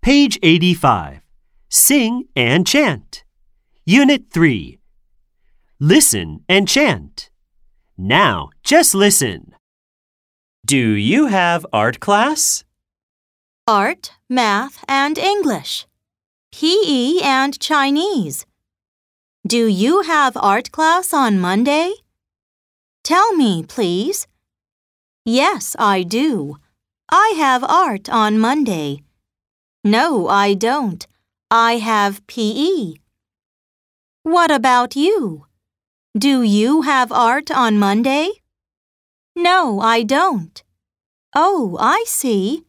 Page 85. Sing and chant. Unit 3. Listen and chant. Now, just listen. Do you have art class? Art, math, and English. PE and Chinese. Do you have art class on Monday? Tell me, please. Yes, I do. I have art on Monday. No, I don't. I have PE. What about you? Do you have art on Monday? No, I don't. Oh, I see.